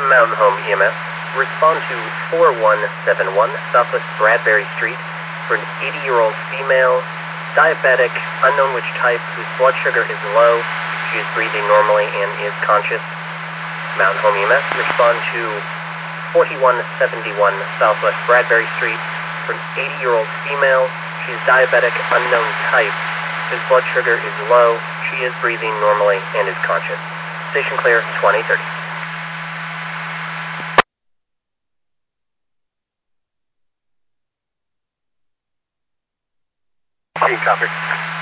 Mountain Home EMS. Respond to 4171 Southwest Bradbury Street for an 80-year-old female, diabetic, unknown which type, whose blood sugar is low. She is breathing normally and is conscious. Mountain Home EMS. Respond to 4171 Southwest Bradbury Street for an 80-year-old female. She is diabetic, unknown type, whose blood sugar is low. She is breathing normally and is conscious. Station clear, 2030. Copy.